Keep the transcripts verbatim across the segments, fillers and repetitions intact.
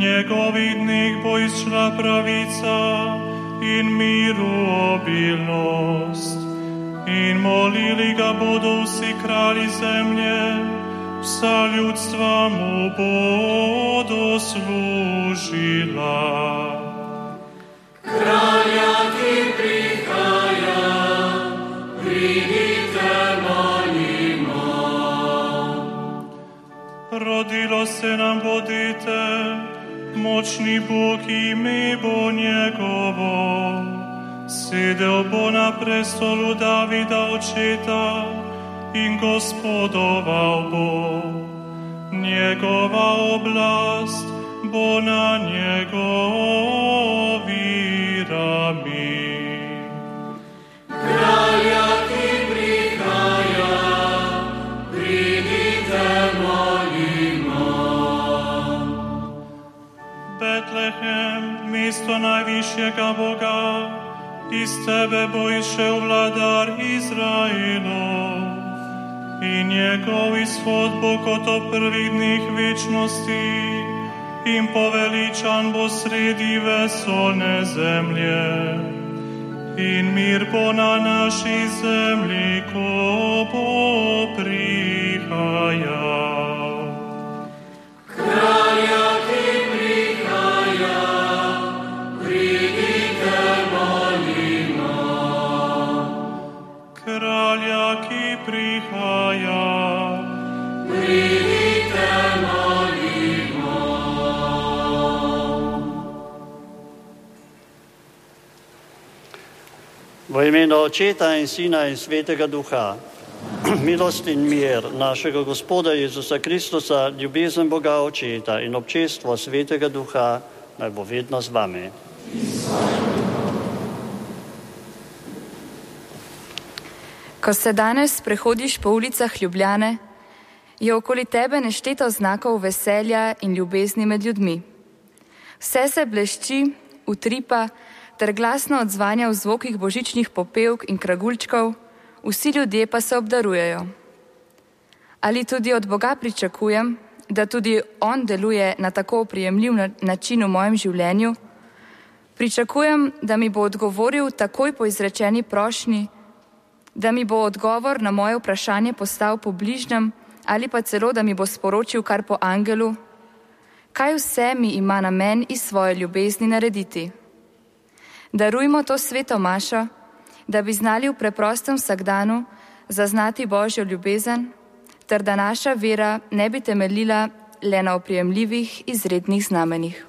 njegovih dneh bo izšla pravica in miru obilnost. In molili ga bodo vsi kralji zemlje, vsa ljudstva mu bodo služila. Kralja, ki prihaja, pridite, molimo. Rodilo se nam bodite, močni Bog, ime bo njegovo. Sedel bo na prestolu Davida očeta in gospodoval bo. Njegova oblast bo na njegovi rami. Kralja, ki prihaja, pridite, molimo. Betlehem, mesto najvišjega Boga, iz tebe bo izšel vladar Izraelov. In njegov izhod bo kot o prvih dneh večnosti in poveličan bo sredi vesolne zemlje. In mir bo na naši zemlji, ko bo prihajal. Kralja, ki prihaja, pridite, molimo. Kralja, ki prihaja, pridite, molimo. V imenu Očeta in Sina in Svetega Duha, milost in mir našega Gospoda Jezusa Kristusa, ljubezen Boga Očeta in občestvo Svetega Duha naj bo vedno z vami. Ko se danes prehodiš po ulicah Ljubljane, je okoli tebe nešteto znakov veselja in ljubezni med ljudmi. Vse se blešči, utripa ter glasno odzvanja v zvokih božičnih popevk in kragulčkov, vsi ljudje pa se obdarujejo. Ali tudi od Boga pričakujem, da tudi On deluje na tako oprijemljiv način v mojem življenju? Pričakujem, da mi bo odgovoril takoj po izrečeni prošnji, da mi bo odgovor na moje vprašanje postal po bližnjem ali pa celo, da mi bo sporočil kar po angelu, kaj vse mi ima namen iz svoje ljubezni narediti. Darujmo to sveto mašo, da bi znali v preprostem vsakdanu zaznati Božjo ljubezen, ter da naša vera ne bi temeljila le na oprijemljivih izrednih znamenjih.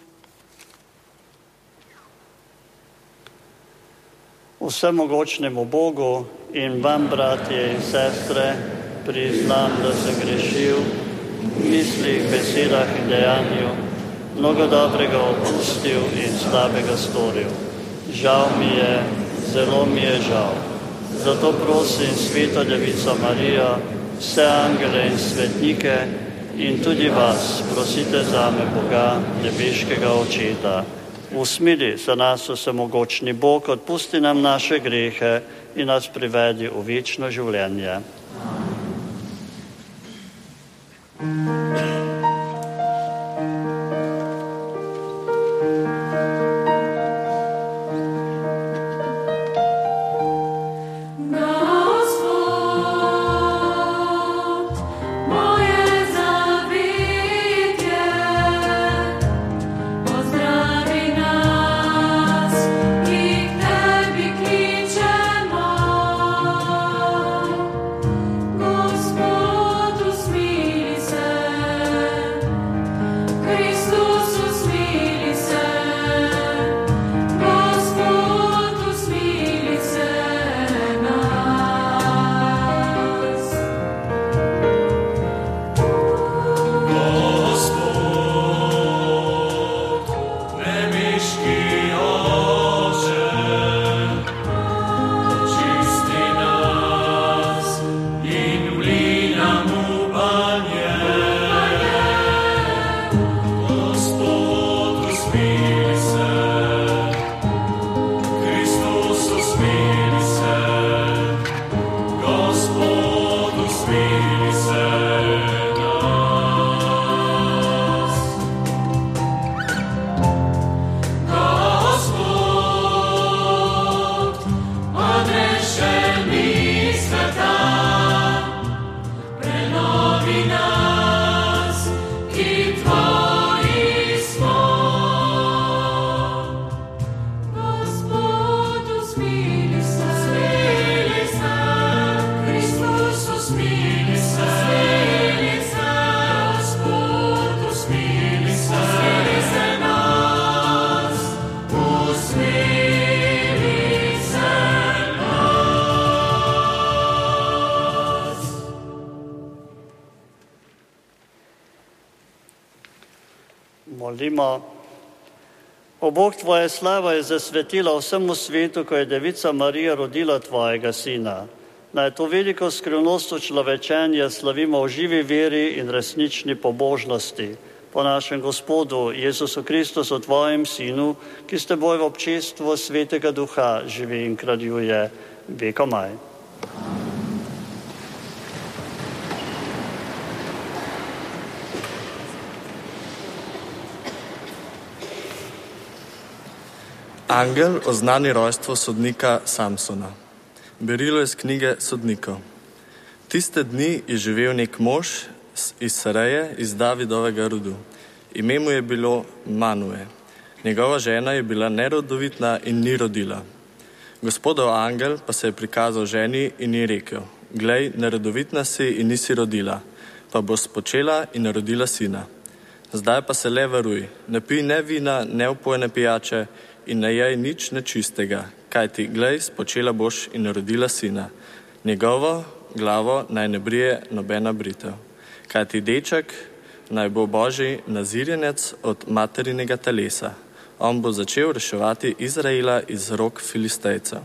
Vsemogočnemu Bogu in vam, bratje in sestre, priznam, da sem grešil v mislih, besedah in dejanju, mnogo dobrega opustil in slabega storil. Žal mi je, zelo mi je žal. Zato prosim Sveto Devico Marijo, vse angele in svetnike in tudi vas, prosite zame Boga, nebeškega Očeta. Usmili se nas vsemogočni Bog, odpusti nam naše grehe in nas privedi v večno življenje. Gospod, usmili se. Molimo. O Bog, tvoja slava je zasvetila vsemu svetu, ko je Devica Marija rodila tvojega sina. Naj to veliko skrivnost človečenja slavimo v živi veri in resnični pobožnosti. Po našem Gospodu Jezusu Kristusu, tvojem sinu, ki s teboj v občestvu Svetega Duha živi in kraljuje vekomaj. Angel oznani rojstvo sodnika Samsona. Berilo iz knjige Sodnikov. Tiste dni je živel nek mož iz Sareje, iz Davidovega rodu. Ime mu je bilo Manue. Njegova žena je bila nerodovitna in ni rodila. Gospodov angel pa se je prikazal ženi in ji rekel: Glej, nerodovitna si in nisi rodila, pa boš spočela in rodila sina. Zdaj pa se le varuj, ne pij ne vina, ne opojne pijače in ne jej nič nečistega, kajti glej, spočela boš in rodila sina. Njegovo glavo naj ne brije nobena britev, kajti deček naj bo Božji nazirjenec od materinega telesa. On bo začel reševati Izraela iz rok Filistejcev.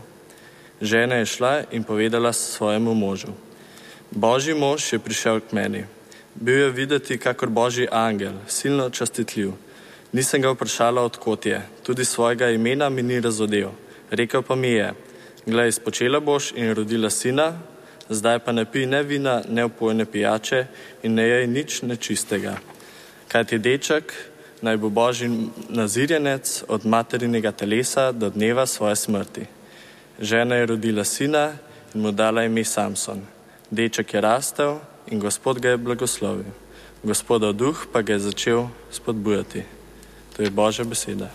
Žena je šla in povedala svojemu možu: Božji mož je prišel k meni. Bil je videti kakor Božji angel, silno častitljiv. Nisem ga vprašala, odkot je, tudi svojega imena mi ni razodel. Rekel pa mi je: Glej, spočela boš in rodila sina, zdaj pa ne pij ne vina, ne opojne pijače in ne jej nič nečistega. Kajti deček naj bo Božji nazirjenec od materinega telesa do dneva svoje smrti. Žena je rodila sina in mu dala ime Samson. Deček je rastel in Gospod ga je blagoslovil. Gospodov duh pa ga je začel spodbujati. To je Božja beseda.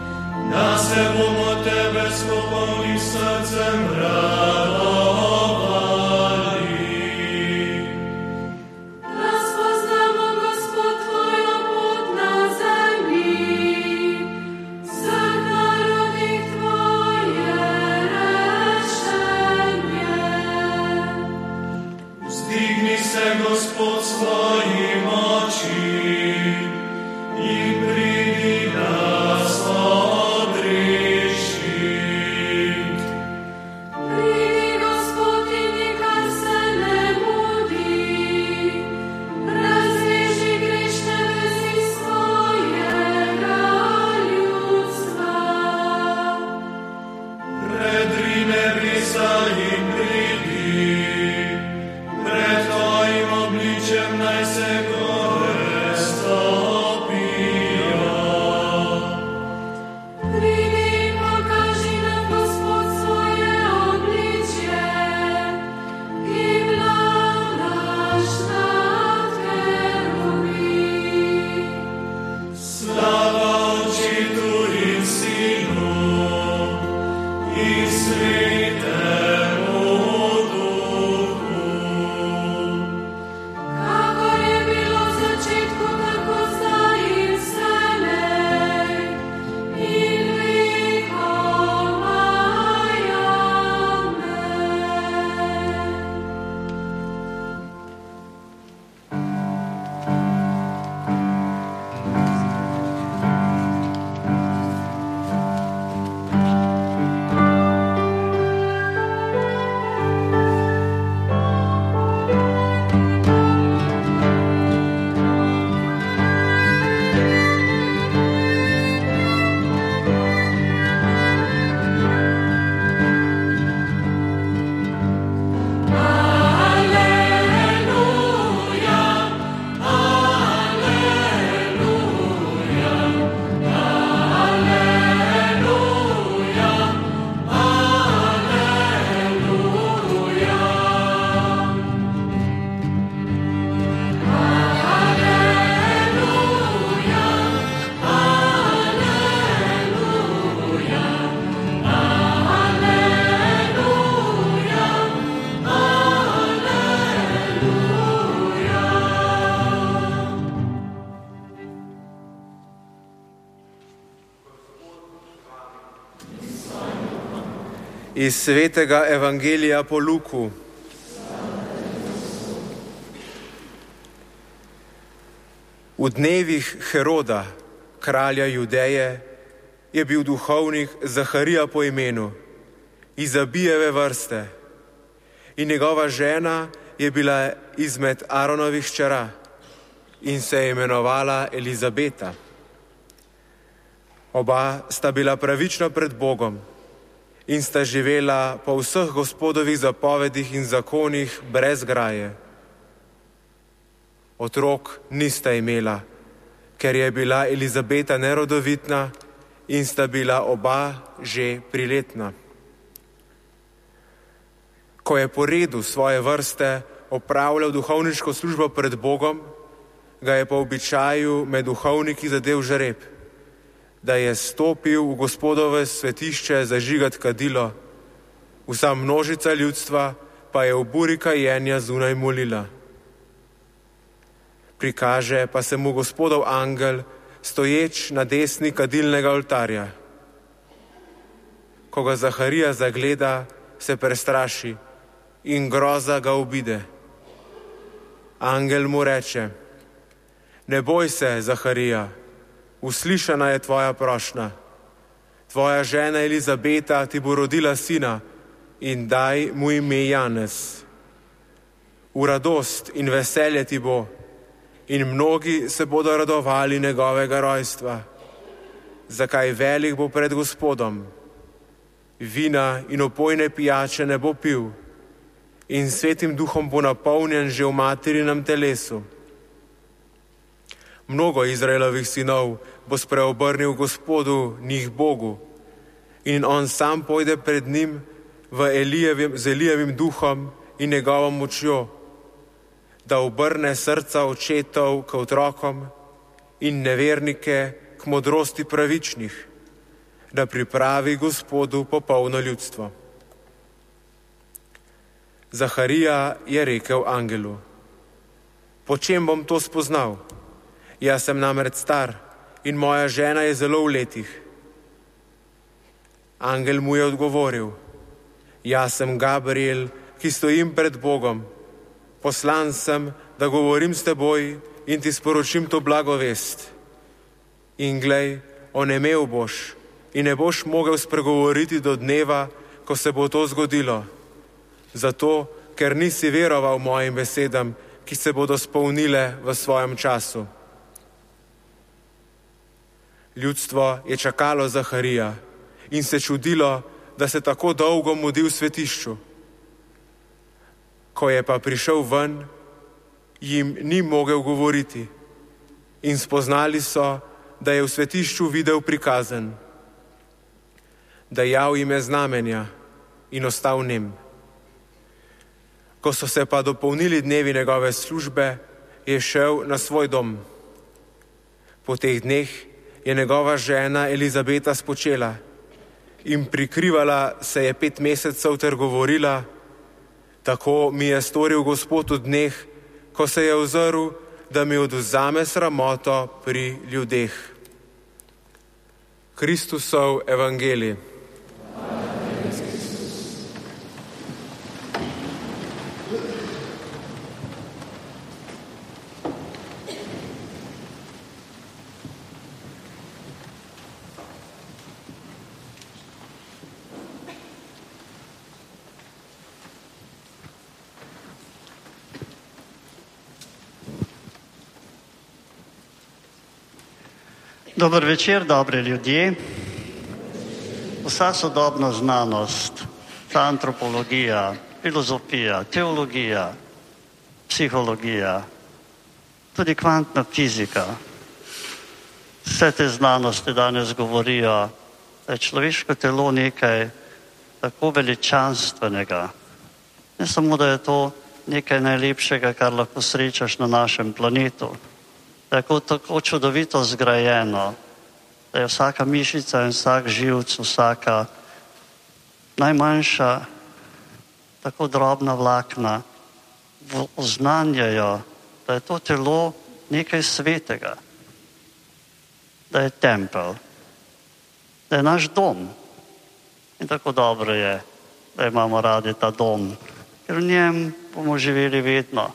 Da se bomo tebe s popolnim srcem radovali. nebesa in pridi, pred tvojim obličjem naj se gore stopijo. Pridi, pokaži nam, Gospod, svoje obličje, ki vladaš nad kerubi. Slava Očetu in Sinu in Svetemu Duhu. Kakor je bilo v začetku, tako zdaj in vselej, in vekoma. Amen. Iz svetega evangelija po Luku. V dnevih Heroda, kralja Judeje, je bil duhovnik Zaharija po imenu, iz Abijeve vrste, in njegova žena je bila izmed Aronovih hčera in se je imenovala Elizabeta. Oba sta bila pravična pred Bogom in sta živela po vseh Gospodovih zapovedih in zakonih brez graje. Otrok nista imela, ker je bila Elizabeta nerodovitna in sta bila oba že priletna. Ko je po redu svoje vrste opravljal duhovniško službo pred Bogom, ga je po običaju med duhovniki zadel žreb, da je stopil v Gospodove svetišče zažigat kadilo, vsa množica ljudstva pa je v buri kajenja zunaj molila. Prikaže pa se mu Gospodov angel, stoječ na desni kadilnega oltarja. Ko ga Zaharija zagleda, se prestraši in groza ga obide. Angel mu reče: ne boj se, Zaharija, uslišana je tvoja prošnja. Tvoja žena Elizabeta ti bo rodila sina in daj mu ime Janez. V radost in veselje ti bo in mnogi se bodo radovali njegovega rojstva. Zakaj velik bo pred Gospodom? Vina in opojne pijače ne bo pil in svetim duhom bo napolnjen že v materinem telesu. Mnogo Izraelovih sinov bo spreobrnil Gospodu, njih Bogu, in on sam pojde pred njim v Elijevim, z Elijevim duhom in njegovo močjo, da obrne srca očetov k otrokom in nevernike k modrosti pravičnih, da pripravi Gospodu popolno ljudstvo. Zaharija je rekel angelu: po čem bom to spoznal? Jaz sem namreč star in moja žena je zelo v letih. Angel mu je odgovoril: jaz sem Gabriel, ki stojim pred Bogom. Poslan sem, da govorim s teboj in ti sporočim to blagovest. In glej, onemel boš in ne boš mogel spregovoriti do dneva, ko se bo to zgodilo. Zato, ker nisi veroval mojim besedam, ki se bodo spolnile v svojem času. Ljudstvo je čakalo Zaharija in se čudilo, da se tako dolgo mudi v svetišču. Ko je pa prišel ven, jim ni mogel govoriti in spoznali so, da je v svetišču videl prikazen. Dajal jim je znamenja in ostal nem. Ko so se pa dopolnili dnevi njegove službe, je šel na svoj dom. Po teh dneh je njegova žena Elizabeta spočela in prikrivala se je pet mesecev ter govorila: tako mi je storil Gospod v dneh, ko se je ozrl, da mi odvzame sramoto pri ljudeh. Kristusov evangelij. Dober večer, dobri ljudje. Vsa sodobna znanost, ta antropologija, filozofija, teologija, psihologija, tudi kvantna fizika, vse te znanosti danes govorijo, da je človeško telo nekaj tako veličanstvenega. Ne samo, da je to nekaj najlepšega, kar lahko srečaš na našem planetu, tako, tako čudovito zgrajeno, da je vsaka mišica in vsak živc, vsaka najmanjša, tako drobna vlakna oznanjajo, da je to telo nekaj svetega, da je tempelj, da je naš dom. In tako dobro je, da imamo radi ta dom, ker v njem bomo živeli vedno.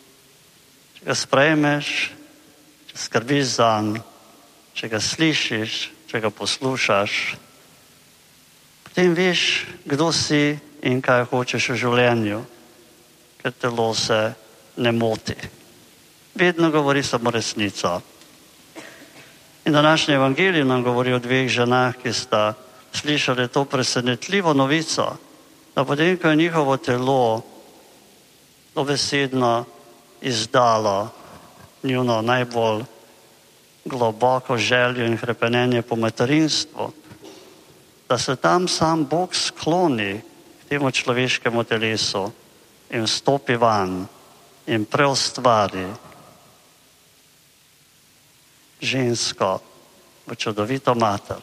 Če ga sprejmeš, če skrbiš zanj, če ga slišiš, če ga poslušaš, potem veš, kdo si in kaj hočeš v življenju, ker telo se ne moti. Vedno govori samo resnico. In današnji evangelij nam govori o dveh ženah, ki sta slišali to presenetljivo novico, da potem, ko je njihovo telo dobesedno izdalo njuno najbolj globoko željo in hrepenenje po materinstvu, da se tam sam Bog skloni k temu človeškemu telesu in vstopi van in preustvari žensko v čudovito mater.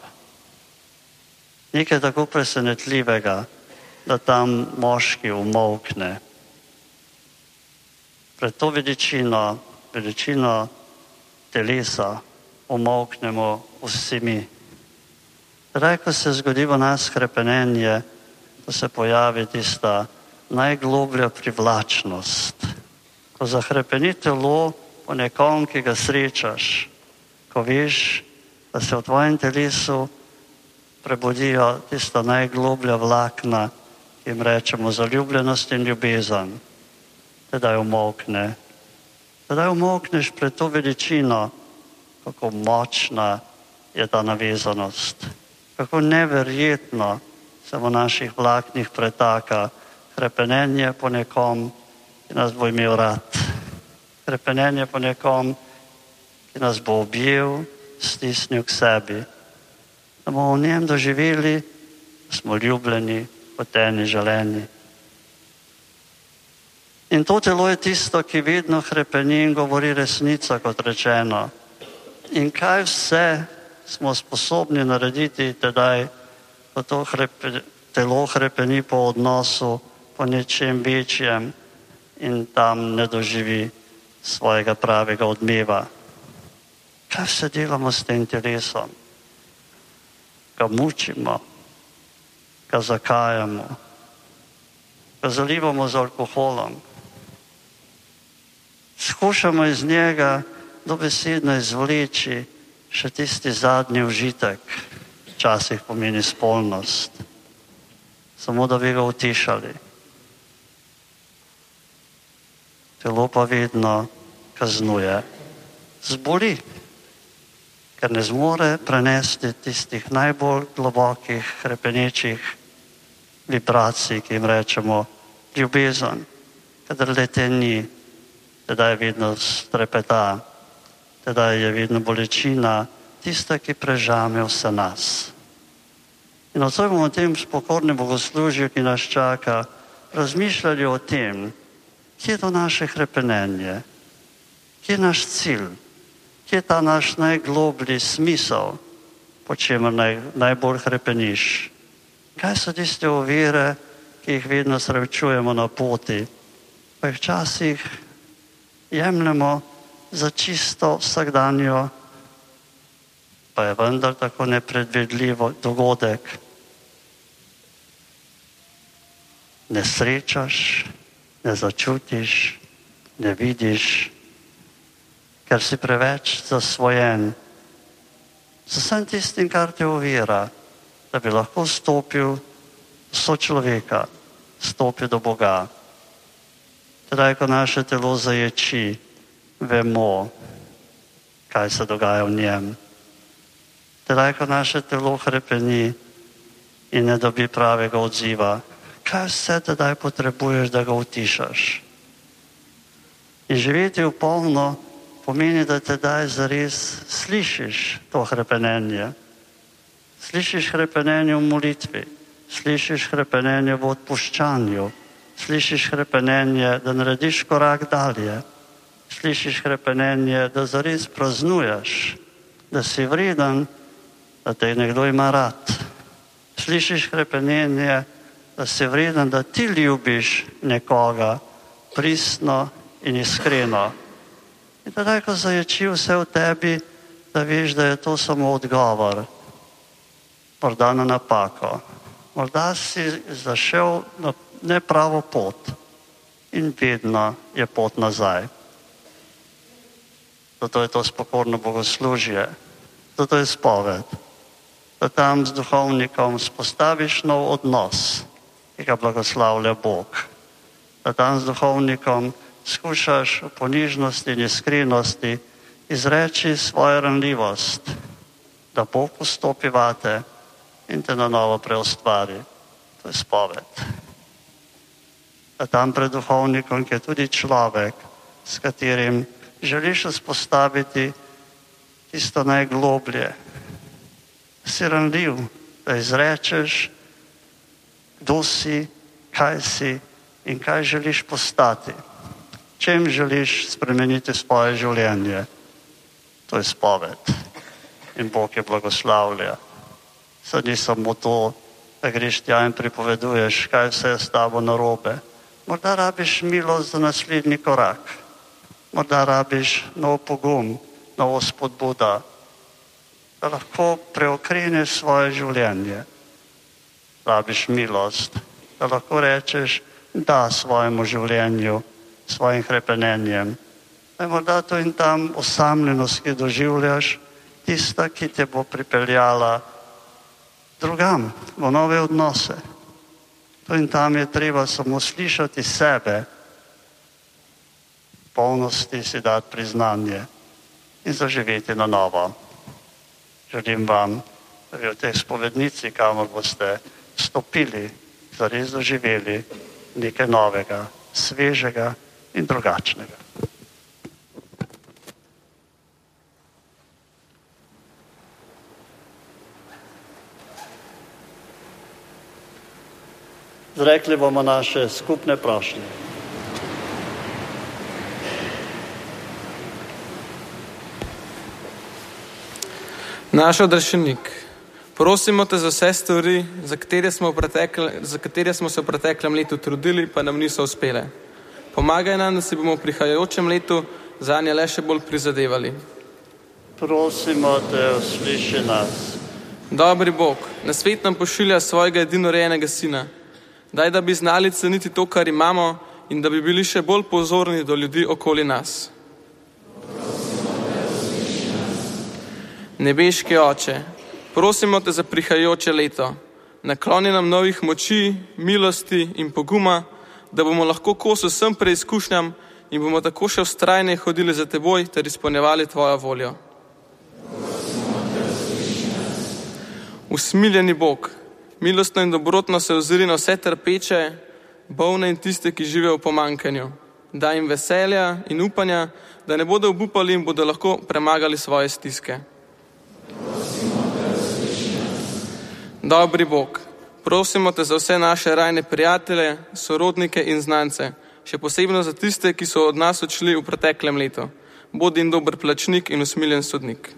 Nekaj tako presenetljivega, da tam moški umolkne. Pred to veličino, veličino telesa umolknemo vsi mi. Zdaj, ko se zgodi v nas hrepenenje, ko se pojavi tista najgloblja privlačnost, ko zahrepeni telo po nekom, ki ga srečaš, ko veš, da se v tvojem telesu prebudijo tista najgloblja vlakna, ki jim rečemo zaljubljenost in ljubezen, tedaj umolkne. Tedaj umolkneš pred to veličino, kako močna je ta navezanost, kako neverjetno se v naših vlaknih pretaka hrepenenje po nekom, ki nas bo imel rad. Hrepenenje po nekom, ki nas bo objel, stisnil k sebi. Da bomo v njem doživeli, da smo ljubljeni, hoteni, želeni. In to telo je tisto, ki vedno hrepeni in govori resnico, kot rečeno. In kaj vse smo sposobni narediti tedaj, ko to hrepe, telo hrepeni po odnosu, po nečem večjem in tam ne doživi svojega pravega odmeva. Kaj vse delamo s tem telesom? Ga mučimo, ga zakajamo, ga zalivamo z alkoholom. Skušamo iz njega dobesedno izvleči še tisti zadnji užitek, včasih pomeni spolnost, samo da bi ga utišali. Telo pa vedno kaznuje, zboli, ker ne zmore prenesti tistih najbolj globokih, hrepenečih vibracij, ki jim rečemo ljubezen. Kadar le te ni, tedaj vedno strepeta, tedaj je vedno bolečina tista, ki prežame vse nas. In nocoj bomo v tem pokornem bogoslužju, ki nas čaka, razmišljali o tem, kje je to naše hrepenenje, kje je naš cilj, kje je ta naš najgloblji smisel, po čemer naj, najbolj hrepeniš. Kaj so tiste ovire, ki jih vedno srečujemo na poti, pa jih včasih jemljemo za čisto vsakdanjo, pa je vendar tako nepredvidljivo dogodek. Ne srečaš, ne začutiš, ne vidiš, ker si preveč zasvojen z vsem tistim, kar te ovira, da bi lahko stopil so človeka, stopil do Boga. Tedaj, ko naše telo zaječi, vemo, kaj se dogaja v njem. Tedaj, ko naše telo hrepeni in ne dobi pravega odziva, kaj vse tedaj potrebuješ, da ga utišaš. In živeti v polno pomeni, da tedaj zares slišiš to hrepenenje. Slišiš hrepenenje v molitvi, slišiš hrepenenje v odpuščanju, slišiš hrepenenje, da narediš korak dalje, slišiš hrepenenje, da zares praznuješ, da si vreden, da te nekdo ima rad. Slišiš hrepenenje, da si vreden, da ti ljubiš nekoga pristno in iskreno. In tedaj, ko zaječi vse v tebi, da veš, da je to samo odgovor, morda na napako. Morda si zašel na nepravo pot in vedno je pot nazaj. Zato je to spokorno bogoslužje, zato je spoved, da tam z duhovnikom spostaviš nov odnos, ki ga blagoslavlja Bog. Da tam z duhovnikom skušaš v ponižnosti in iskrenosti izreči svojo ranljivost, da Bog vstopi vate in te na novo preustvari. To je spoved. Da tam pred duhovnikom, ki je tudi človek, s katerim želiš vzpostaviti tisto najgloblje, si ranljiv, da izrečeš, kdo si, kaj si in kaj želiš postati. Čem želiš spremeniti svoje življenje? To je spoved. In Bog je blagoslavlja. Saj ni samo to, da greš tja in pripoveduješ, kaj vse je s tabo narobe. Morda rabiš milost za naslednji korak. Morda rabiš nov pogum, novo spodbuda, da lahko preokreneš svoje življenje. Rabiš milost, da lahko rečeš da svojemu življenju, svojim hrepenenjem. Da je morda to in tam osamljenost, ki doživljaš, tista, ki te bo pripeljala drugam, v nove odnose. To in tam je treba samo slišati sebe, polnosti si dati priznanje in zaživeti na novo. Želim vam, da bi v tej spovednici, kamor boste stopili, zares doživeli nekaj novega, svežega in drugačnega. Zrekli bomo naše skupne prošnje. Naš odrešenik, prosimo te za vse stvari, za katere smo, za katere smo se v preteklem letu trudili, pa nam niso uspele. Pomagaj nam, da si bomo v prihajajočem letu zanje le še bolj prizadevali. Prosimo te, usliši nas. Dobri Bog, na svet nam pošilja svojega edinorojenega sina. Daj, da bi znali ceniti to, kar imamo, in da bi bili še bolj pozorni do ljudi okoli nas. Nebeški Oče, prosimo te za prihajajoče leto. Nakloni nam novih moči, milosti in poguma, da bomo lahko kos vsem preizkušnjam in bomo tako še vztrajne hodili za teboj ter izpolnjevali tvojo voljo. Usmiljeni Bog, Milostno in dobrotno se ozri na vse trpeče, bolne in tiste, ki živijo v pomanjkanju. Daj jim veselja in upanja, da ne bodo obupali in bodo lahko premagali svoje stiske. Dobri Bog, prosimo te za vse naše rajne prijatelje, sorodnike in znance, še posebno za tiste, ki so od nas odšli v preteklem letu. Bodi jim dober plačnik in usmiljen sodnik.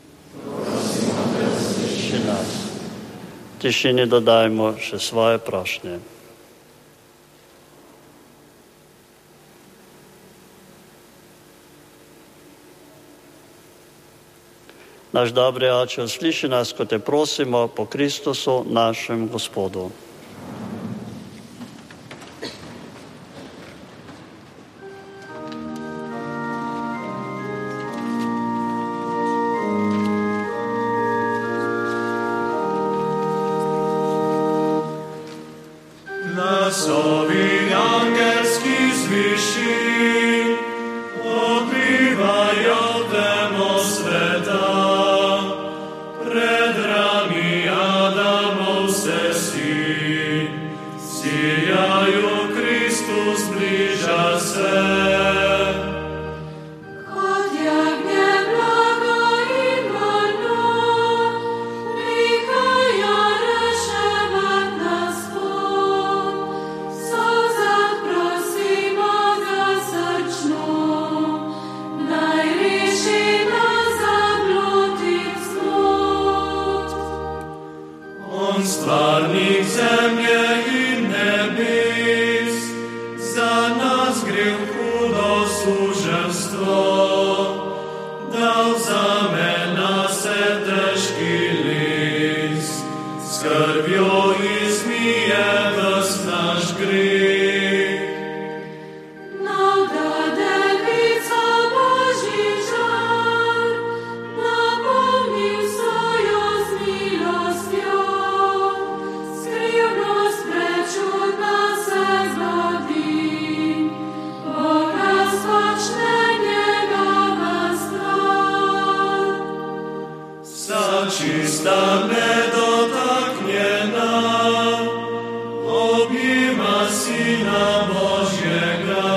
Tišini dodajmo še svoje prošnje. Naš dobri Oče, usliši nas, ko te prosimo po Kristusu, našem Gospodu. Glasovi angelski zviši, odbivajo temo sveta, pred rami Adamov se sin, sijaju Kristus bliža se. Stvarnik zemlje in nebes, za nas gre v hudo suženstvo, da vzame na se težki list, skrbjo izmije ves naš greh. Čista nedotaknjena, objema Sina Božjega,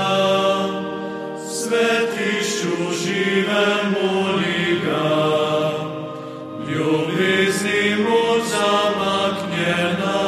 svetišču živem moli ga, ljubezni moč zamaknjena.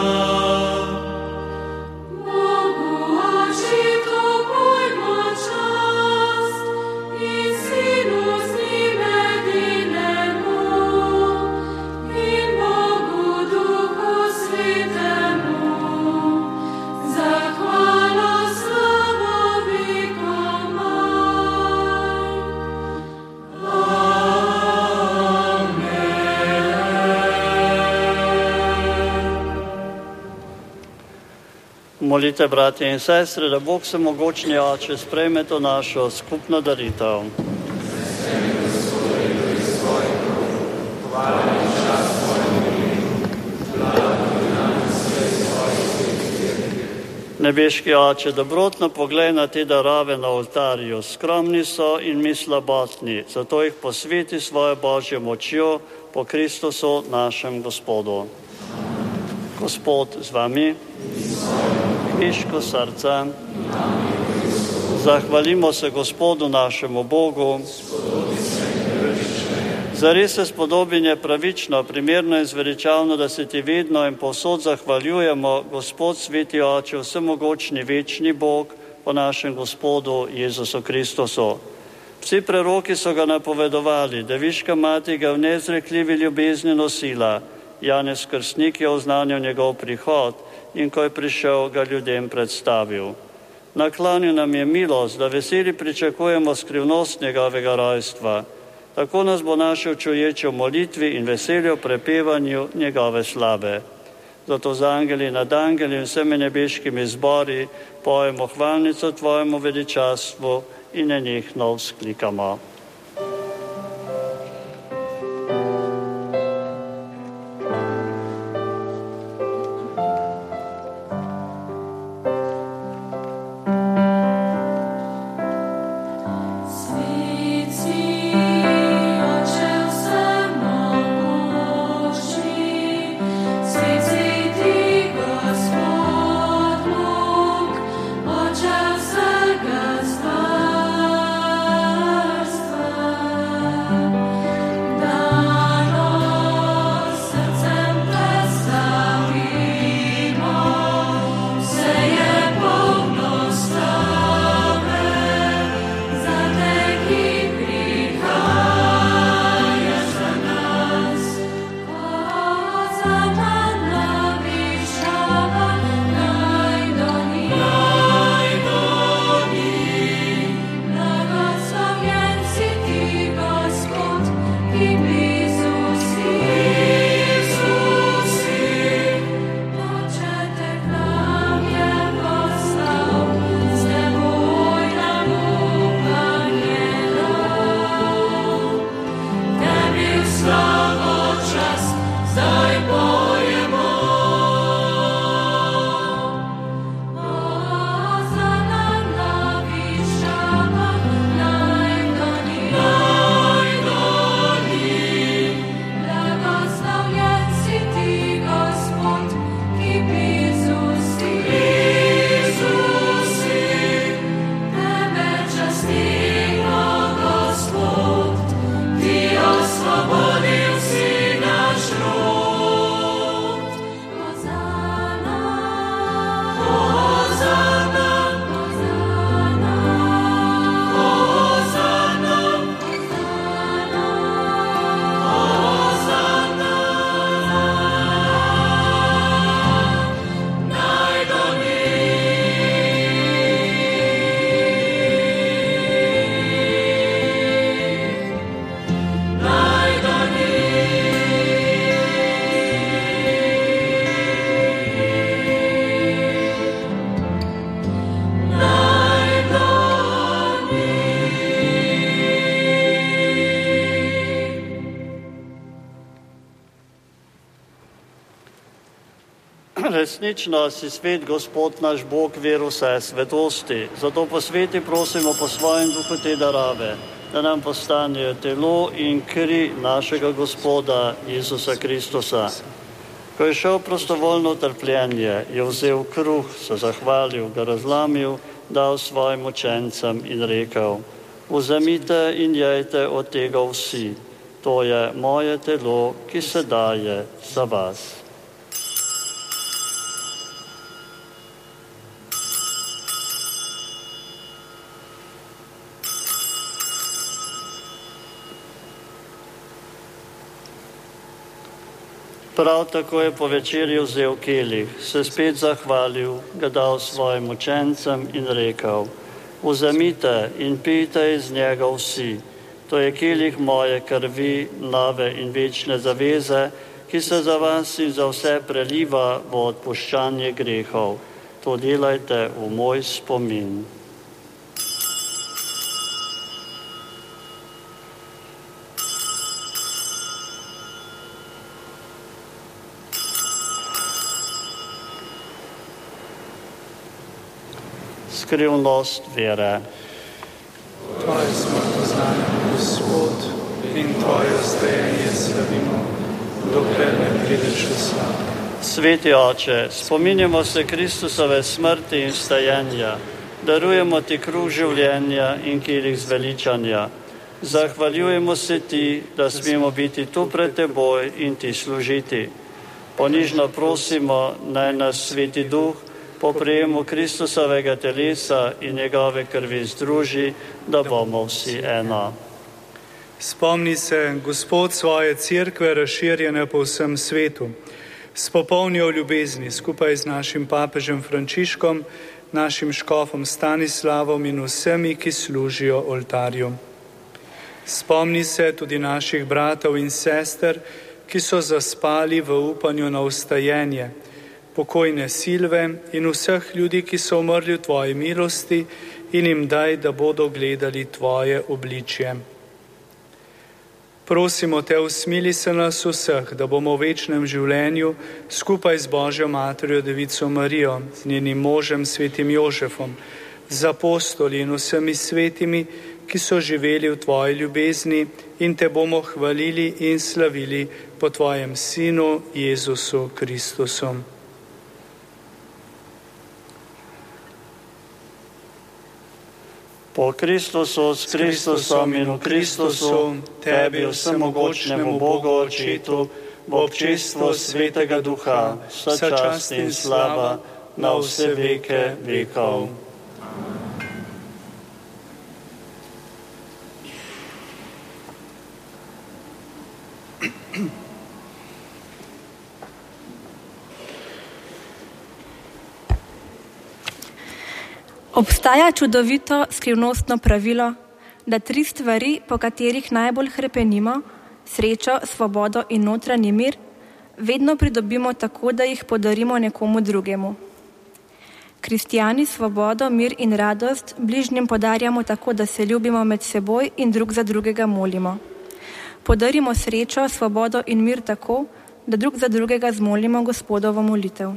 Molite, bratje in sestre, da Bog Vsemogočni Oče sprejme to našo skupno daritev. Nebeški Oče, dobrotno poglej na te darove na oltarju. Skromni so in mi slabotni, zato jih posveti svojo Božjo močjo po Kristusu našem Gospodu. Gospod z vami. Miško srca. Zahvalimo se Gospodu našemu Bogu. Zares se spodobin je pravično, primerno in zveličavno, da se ti vedno in povsod zahvaljujemo, Gospod sveti Oče, vsemogočni večni Bog, po našem Gospodu Jezusu Kristusu. Vsi preroki so ga napovedovali, Deviška mati ga v neizrekljivi ljubezni nosila, Janez Krstnik je oznanil njegov prihod in ko je prišel, ga ljudem predstavil. Naklonil nam je milost, da veseli pričakujemo skrivnost njegovega rojstva. Tako nas bo našel čuječe v molitvi in veselju prepevanju njegove slave. Zato z angeli nad angeli in vsemi nebeškimi zbori pojemo hvalnico tvojemu veličastvu in nenehno vzklikamo. Sweet Resnično si svet Gospod naš Bog vir vse svetosti, zato posveti prosimo po svojem duhu te darave, da nam postanejo telo in kri našega Gospoda Jezusa Kristusa. Ko je šel prostovoljno trpljenje, je vzel kruh, se zahvalil, ga razlamil, dal svojim učencem in rekel: vzemite in jejte od tega vsi, to je moje telo, ki se daje za vas. Prav tako je po večerji vzel kelih, se spet zahvalil, ga dal svojim učencem in rekel: vzemite in pijte iz njega vsi, to je kelih moje krvi, nove in večne zaveze, ki se za vas in za vse preliva v odpuščanje grehov. To delajte v moj spomin. Skrivnost vere. Tvoje smo poznali, Gospod, in Tvoje ostajenje slavimo, dokler ne prideš v slavo. Sveti Oče, spominjamo se Kristusove smrti in vstajenja, darujemo Ti kruh življenja in kelih zveličanja. Zahvaljujemo se Ti, da smemo biti tu pred Teboj in Ti služiti. Ponižno prosimo, naj nas Sveti Duh po prejemu Kristusovega telesa in njegove krvi združi, da bomo vsi eno. Spomni se, Gospod, svoje cerkve razširjene po vsem svetu. Spopolni v ljubezni skupaj z našim papežem Frančiškom, našim škofom Stanislavom in vsemi, ki služijo oltarju. Spomni se tudi naših bratov in sester, ki so zaspali v upanju na vstajenje, pokojne Silve in vseh ljudi, ki so umrli v Tvoji milosti, in jim daj, da bodo gledali Tvoje obličje. Prosimo Te, usmili se nas vseh, da bomo v večnem življenju skupaj z Božjo Materjo Devico Marijo, z njenim možem svetim Jožefom, z apostoli in vsemi svetimi, ki so živeli v Tvoji ljubezni, in Te bomo hvalili in slavili po Tvojem Sinu Jezusu Kristusu. Po Kristusu, s Kristusom in v Kristusu, Tebi, vsemogočnemu Bogu Očetu, v občestvu Svetega Duha, vsa čast in slava na vse veke vekov. Obstaja čudovito skrivnostno pravilo, da tri stvari, po katerih najbolj hrepenimo, srečo, svobodo in notranji mir, vedno pridobimo tako, da jih podarimo nekomu drugemu. Kristjani svobodo, mir in radost bližnjim podarjamo tako, da se ljubimo med seboj in drug za drugega molimo. Podarimo srečo, svobodo in mir tako, da drug za drugega zmolimo Gospodovo molitev.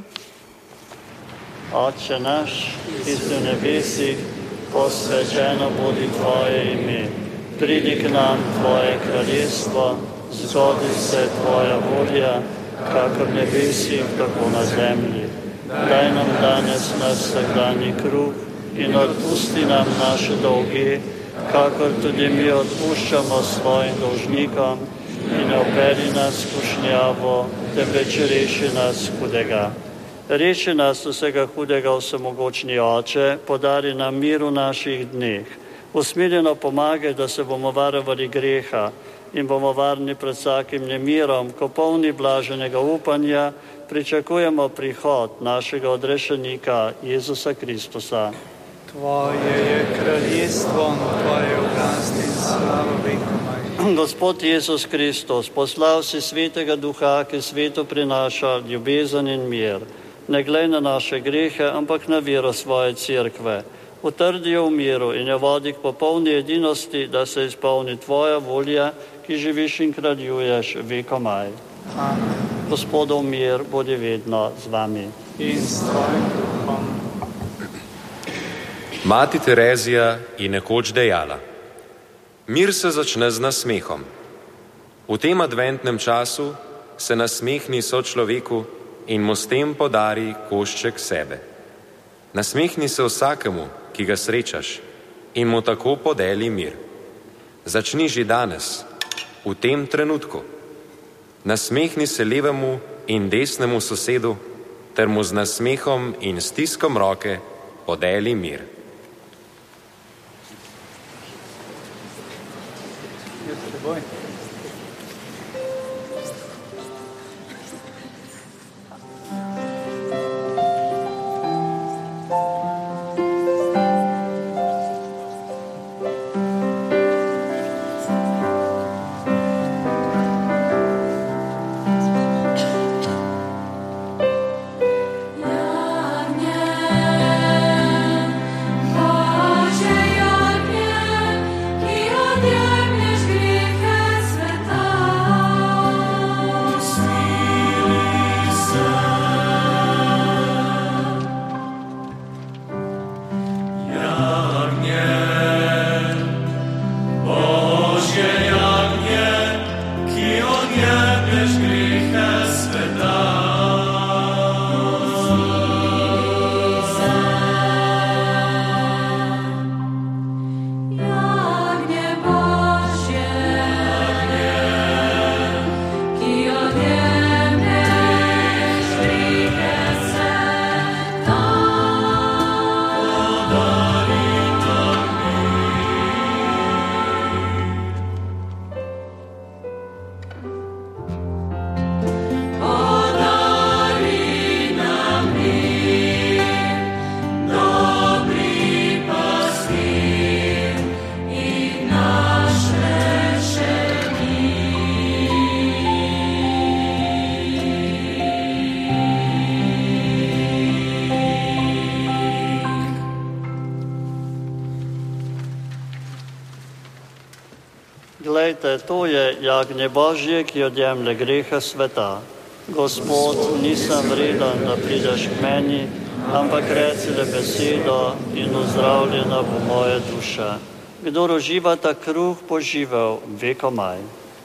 Oče naš, ki si v nebesih, posvečeno bodi Tvoje ime. Pridi k nam Tvoje kraljestvo, zgodi se Tvoja volja, kakor v nebesih, tako na zemlji. Daj nam danes naš vsakdanji kruh in odpusti nam naše dolge, kakor tudi mi odpuščamo svojim dolžnikom, in ne vpelji nas v skušnjavo, temveč reši nas hudega. Reši nas vsega hudega, vsemogočni Oče, podari nam mir v naših dneh. Usmiljeno pomagaj, da se bomo varovali greha in bomo varni pred vsakim nemirom, ko polni blaženega upanja pričakujemo prihod našega odrešenika Jezusa Kristusa. Tvoje je kraljestvo, Tvoje oblast in slava vekomaj. Gospod Jezus Kristus, poslal si Svetega Duha, ki svetu prinaša ljubezen in mir. Ne glej na naše grehe, ampak na vero svoje cerkve. Utrdi jo v miru in jo vodi k popolni edinosti, da se izpolni Tvoja volja, ki živiš in kraljuješ vekomaj. Amen. Gospodov mir bodi vedno z vami. in s tvojim duhom. Mati Terezija je nekoč dejala: mir se začne z nasmehom. V tem adventnem času se nasmehni sočloveku in mu s tem podari košček sebe. Nasmehni se vsakemu, ki ga srečaš, in mu tako podeli mir. Začni že danes, v tem trenutku. Nasmehni se levemu in desnemu sosedu, ter mu z nasmehom in stiskom roke podeli mir. Glejte, to je jagnje Božje, ki odjemlje greha sveta. Gospod, nisem vreden, da prideš k meni, ampak reci le besedo in ozdravljena bo moja duša. Kdor uživa ta kruh, bo živel vekomaj.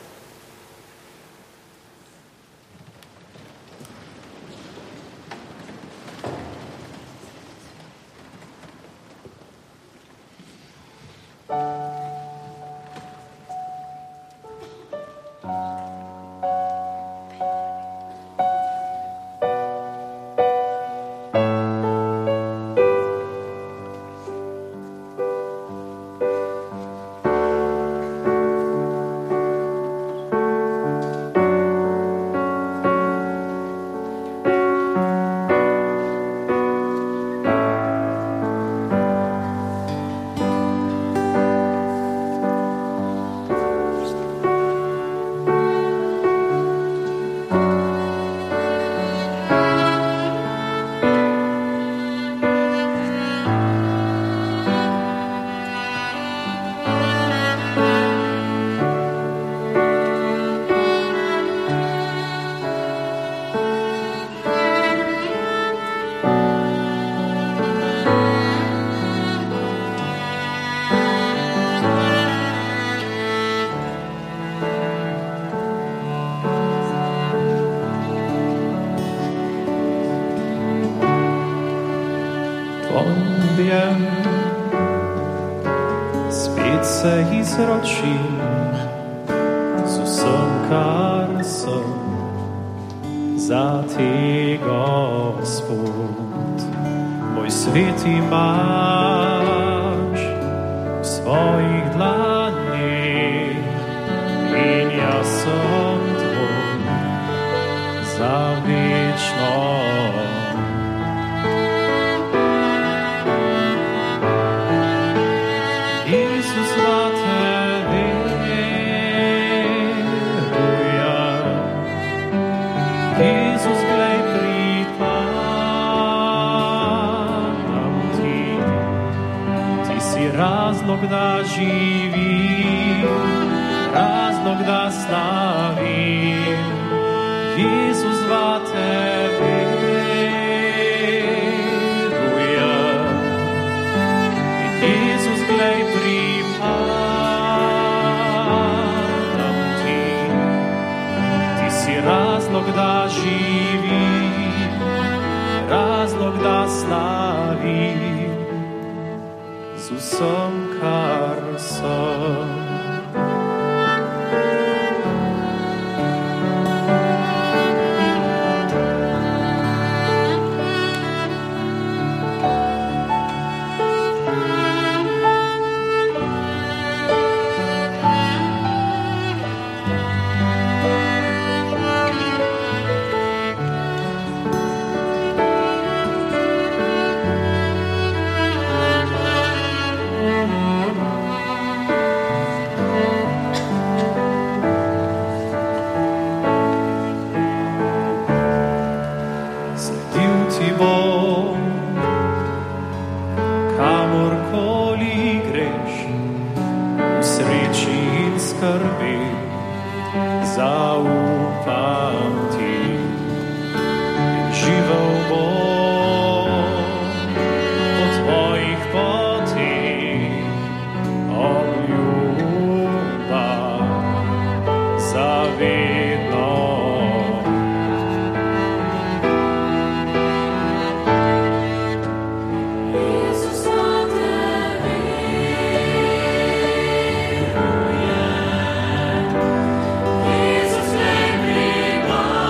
Spet se izročim z vsem, kar sem, za te, Gospod. Moj svet imaš v svojih dlaneh in jaz sem tvoj za večno. Razlog, da živim, razlog, da slavim, Jezus, va tebe. da živi, razlog da slavi z vsem, kar sem. Jesus, let me go.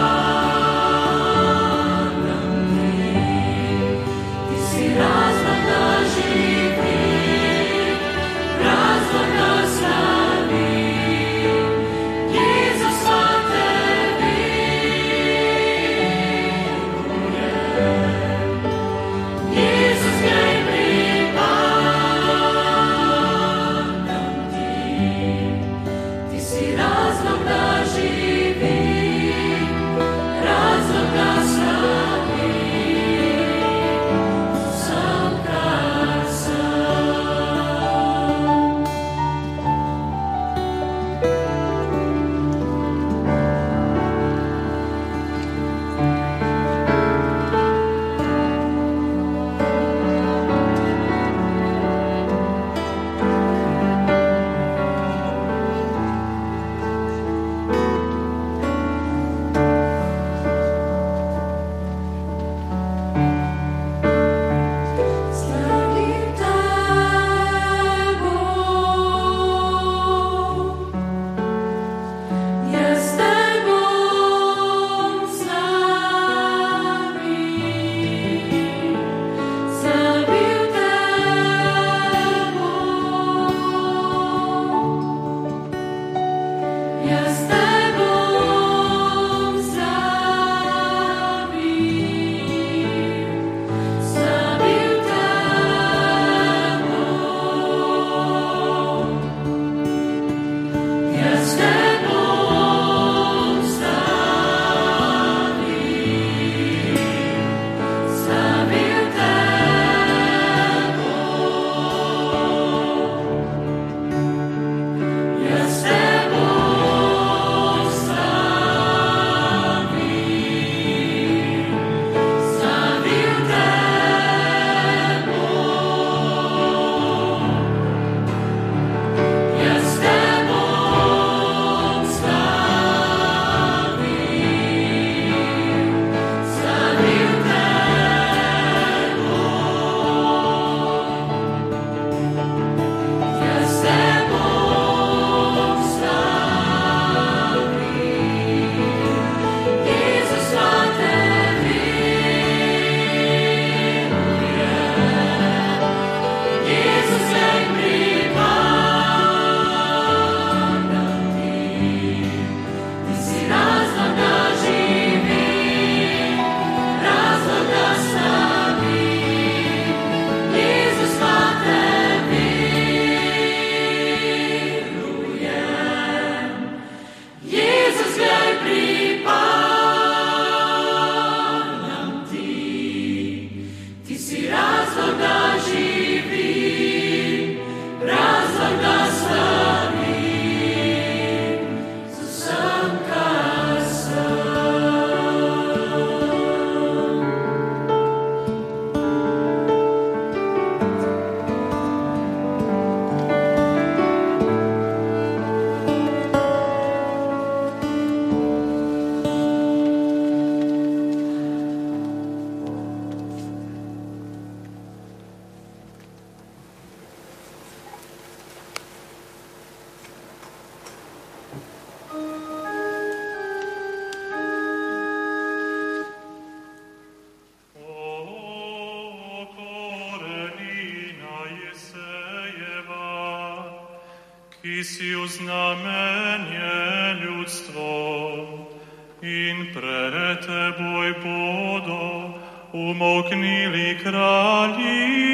ki si znamenje ljudstvo in pred teboj bodo umoknili kralji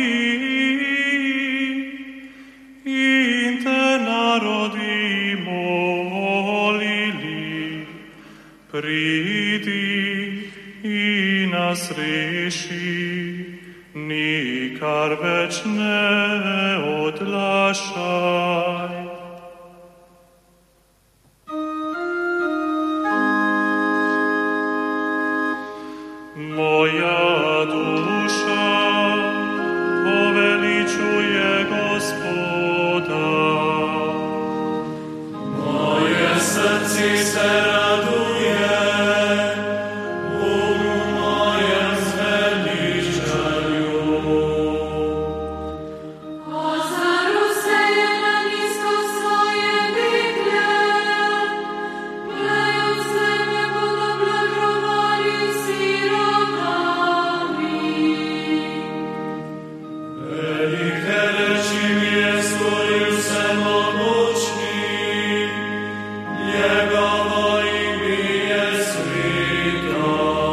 in te narodi molili. Pridi in nas reši, nikar več ne odlašaj. Moja duša poveličuje Gospoda. Moje srce se raduje, um mojem zveličanju. Ozaru se je na nisko svoje vitlje, pleju se me bodo blagrovali sirotami. Velike reči mi je stvoril vsemogočni, njegovo ime je sveto.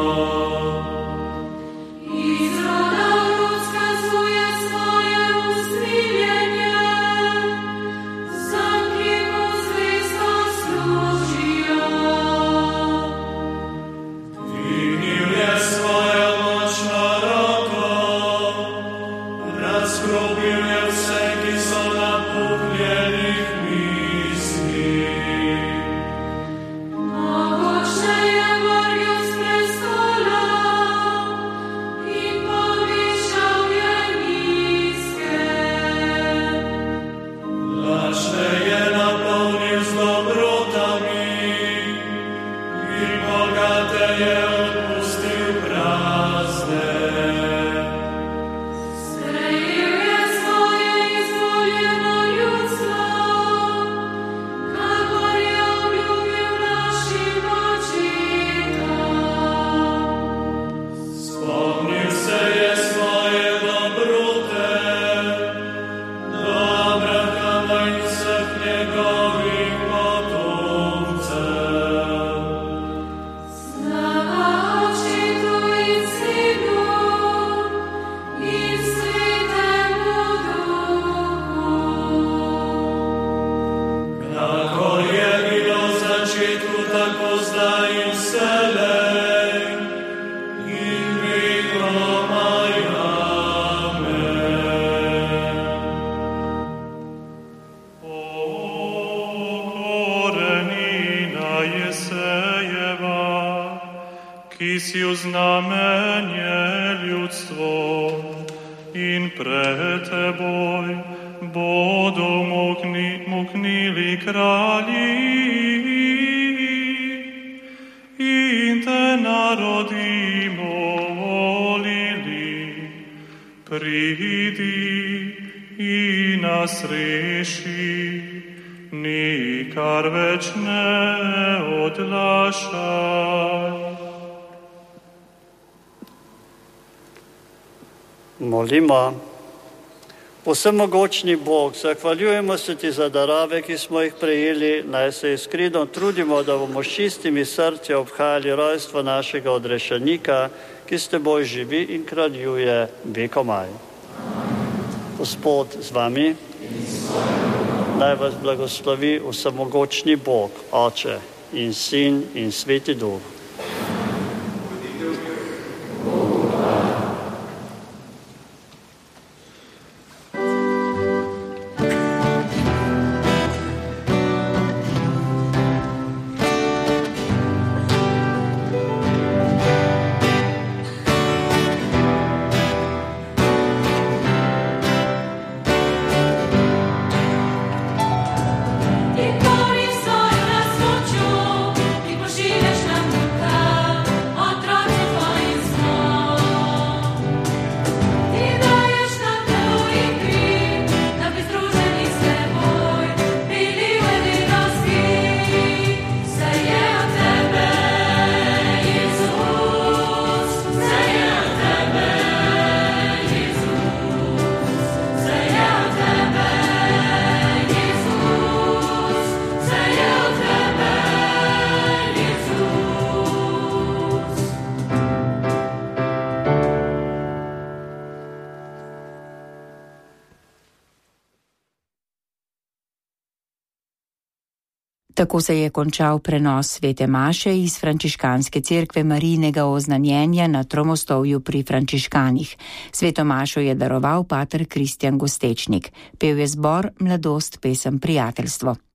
Iz roda v rod skazuje svoje usmiljenje, vsem, ki mu zvesto služijo. Dvignil je svojo močno roko, razkrobil je vse, ki so napuhnjenih misli. Mogočne je vrgel s prestola in povišal je nizke. Lačne je napolnil z dobrotami in bogate je odpustil prazne. Sprejel je svoje izvoljeno ljudstvo, kakor je obljubil našim očetom. Spomnil se je svoje dobrote, dobrega in vseh njegovih potomcev. Slava Očetu in Sinu in Svetemu Duhu. Kakor je bilo v začetku, tako zdaj in vselej in vekomaj. Amen. O korenina Jesejeva, ki si v znamenje ljudstvo in pred teboj bodo mokni, moknili kralji in te narodi molili. Pridi in nas reši, nikar več ne odlašaj. Molimo. Vsemogočni Bog, zahvaljujemo se ti za darove, ki smo jih prejeli, naj se iskrido trudimo, da bomo s čistimi srci obhajali rojstvo našega odrešenika, ki s teboj živi in kraljuje vekomaj. Gospod z vami, naj vas blagoslovi vsemogočni Bog, Oče in Sin in Sveti Duh. In pori svojo nas močjo, ki pošiljaš nam Tako se je končal prenos svete maše iz frančiškanske cerkve Marijinega oznanjenja na Tromostovju pri frančiškanih. Sveto mašo je daroval pater Kristjan Gostečnik. Pel je zbor Mladost, pesem Prijateljstvo.